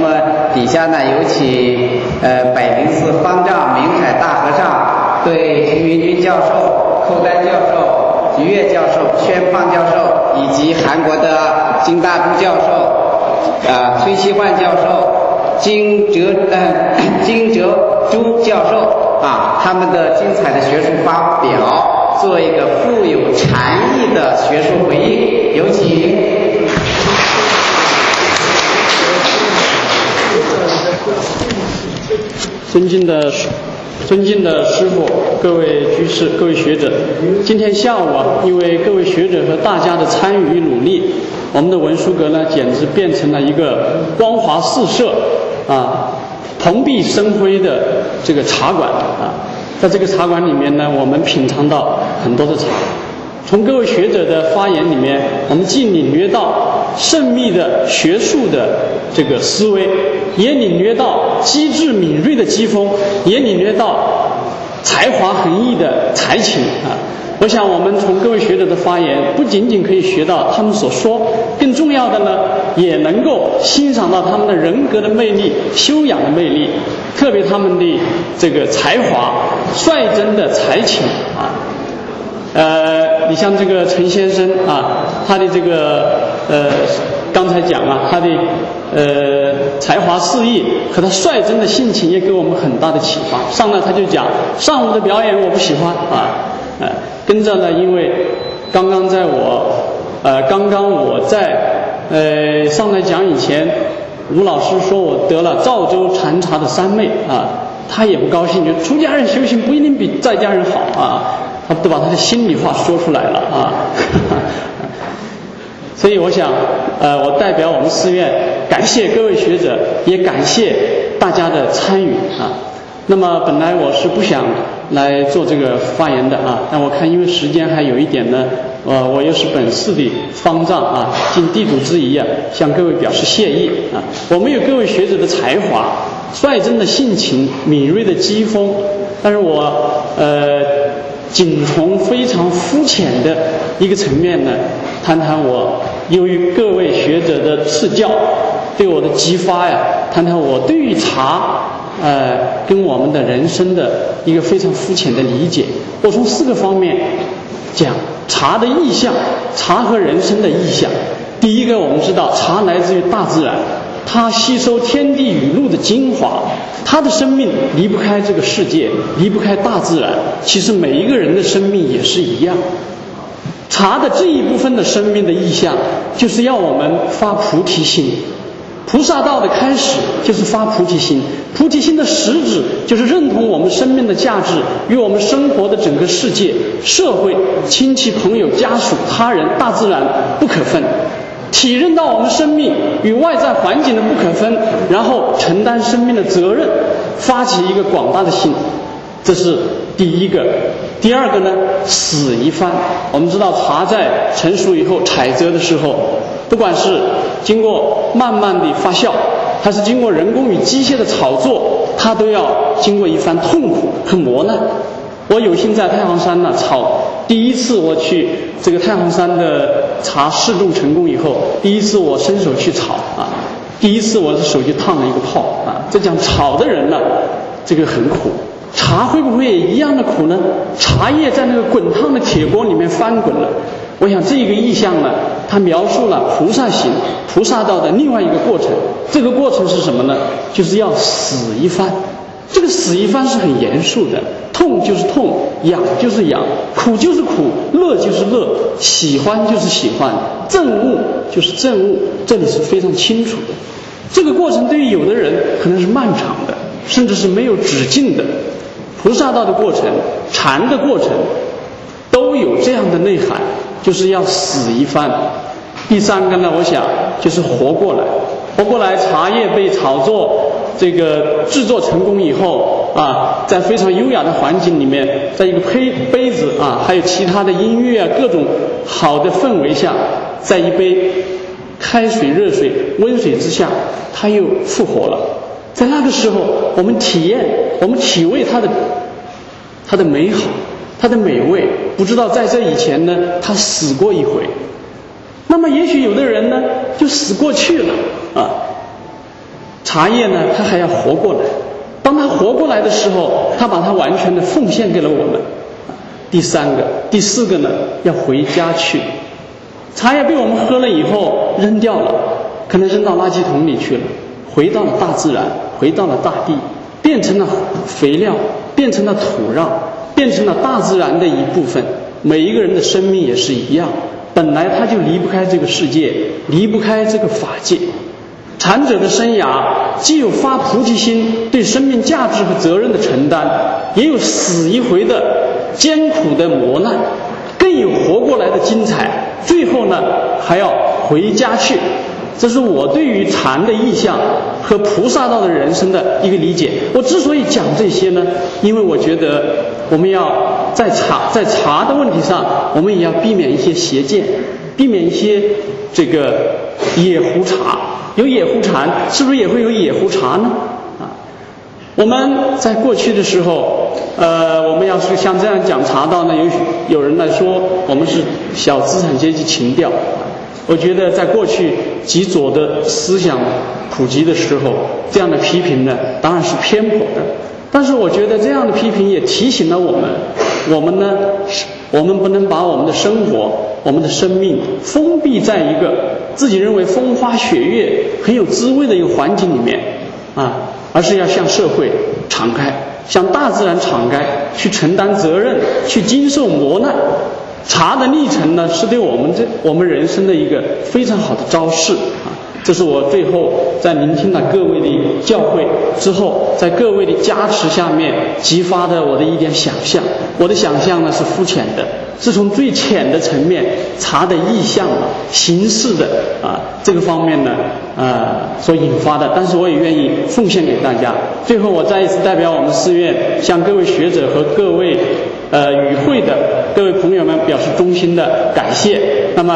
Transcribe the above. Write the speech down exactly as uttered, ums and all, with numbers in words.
么底下呢有请呃百灵寺方丈明海大和尚对陈云军教授、寇丹教授、菊月教授、宣胖教授以及韩国的金大都教授、啊崔希焕教授、金哲呃金哲洙教授啊他们的精彩的学术发表，做一个富有禅意的学术回应，有请。 尊敬的尊敬的师父、各位居士、各位学者，今天下午啊，因为各位学者和大家的参与与努力，我们的文殊阁呢，简直变成了一个光华四射啊、蓬荜生辉的这个茶馆啊。在这个茶馆里面呢，我们品尝到很多的茶。从各位学者的发言里面，我们既领略到甚密的学术的这个思维，也领略到机智敏锐的机锋，也领略到才华横溢的才情啊！我想我们从各位学者的发言，不仅仅可以学到他们所说，更重要的呢，也能够欣赏到他们的人格的魅力、修养的魅力，特别他们的这个才华、率真的才情啊。呃，你像这个陈先生啊，他的这个呃，刚才讲了他的呃才华四溢和他率真的性情，也给我们很大的启发。上来他就讲上午的表演我不喜欢啊，呃，跟着呢，因为刚刚在我呃刚刚我在呃上来讲以前，吴老师说我得了赵州禅茶的三昧啊，他也不高兴，就出家人修行不一定比在家人好啊。他都把他的心里话说出来了啊，所以我想，呃，我代表我们寺院感谢各位学者，也感谢大家的参与啊。那么本来我是不想来做这个发言的啊，但我看因为时间还有一点呢，呃，我又是本寺的方丈啊，尽地主之谊啊，向各位表示谢意啊。我们有各位学者的才华、率真的性情、敏锐的机锋，但是我呃。仅从非常肤浅的一个层面呢，谈谈我由于各位学者的赐教对我的激发呀，谈谈我对于茶呃跟我们的人生的一个非常肤浅的理解。我从四个方面讲茶的意象，茶和人生的意象。第一个，我们知道茶来自于大自然，它吸收天地雨露的精华，它的生命离不开这个世界，离不开大自然。其实每一个人的生命也是一样。茶的这一部分的生命的意象，就是要我们发菩提心。菩萨道的开始就是发菩提心，菩提心的实质就是认同我们生命的价值与我们生活的整个世界、社会、亲戚朋友、家属、他人、大自然不可分。体认到我们生命与外在环境的不可分，然后承担生命的责任，发起一个广大的心，这是第一个。第二个呢，死一番。我们知道茶在成熟以后采摘的时候，不管是经过慢慢的发酵，还是经过人工与机械的炒作，它都要经过一番痛苦和磨难。我有幸在太行山呢炒，第一次我去这个太行山的茶试种成功以后，第一次我伸手去炒啊，第一次我的手就烫了一个泡啊。这讲炒的人呢，这个很苦。茶会不会也一样的苦呢？茶叶在那个滚烫的铁锅里面翻滚了。我想这个意象呢，它描述了菩萨行、菩萨道的另外一个过程。这个过程是什么呢？就是要死一番。这个死一番是很严肃的，痛就是痛，痒就是痒，苦就是苦，乐就是乐，喜欢就是喜欢，憎恶就是憎恶，这里是非常清楚的。这个过程对于有的人可能是漫长的，甚至是没有止境的。菩萨道的过程、禅的过程都有这样的内涵，就是要死一番。第三个呢，我想就是活过来。活过来，茶叶被炒作这个制作成功以后啊，在非常优雅的环境里面，在一个杯杯子啊，还有其他的音乐啊，各种好的氛围下，在一杯开水、热水、温水之下，它又复活了。在那个时候，我们体验，我们体味它的它的美好，它的美味。不知道在这以前呢，它死过一回。那么也许有的人呢，就死过去了啊。 茶叶呢，它还要活过来。当它活过来的时候，它把它完全的奉献给了我们。第三个、第四个呢，要回家去。茶叶被我们喝了以后扔掉了，可能扔到垃圾桶里去了，回到了大自然，回到了大地，变成了肥料，变成了土壤，变成了大自然的一部分。每一个人的生命也是一样，本来他就离不开这个世界，离不开这个法界。禅者的生涯既有发菩提心，对生命价值和责任的承担，也有死一回的艰苦的磨难，更有活过来的精彩。最后呢，还要回家去。这是我对于禅的意象和菩萨道的人生的一个理解。我之所以讲这些呢，因为我觉得我们要在茶在茶的问题上，我们也要避免一些邪见，避免一些这个野狐茶。有野狐禅，是不是也会有野狐茶呢？啊，我们在过去的时候，呃，我们要是像这样讲茶道呢，有有人来说我们是小资产阶级情调。我觉得在过去极左的思想普及的时候，这样的批评呢，当然是偏颇的。但是我觉得这样的批评也提醒了我们，我们呢，我们不能把我们的生活、我们的生命封闭在一个自己认为风花雪月、很有滋味的一个环境里面啊，而是要向社会敞开，向大自然敞开，去承担责任，去经受磨难。茶的历程呢，是对我们这我们人生的一个非常好的昭示啊。这是我最后在聆听了各位的教诲之后，在各位的加持下面激发的我的一点想象。我的想象呢是肤浅的，是从最浅的层面茶的意象啊、形式的啊这个方面呢呃所引发的，但是我也愿意奉献给大家。最后我再一次代表我们寺院向各位学者和各位呃与会的各位朋友们表示衷心的感谢。那么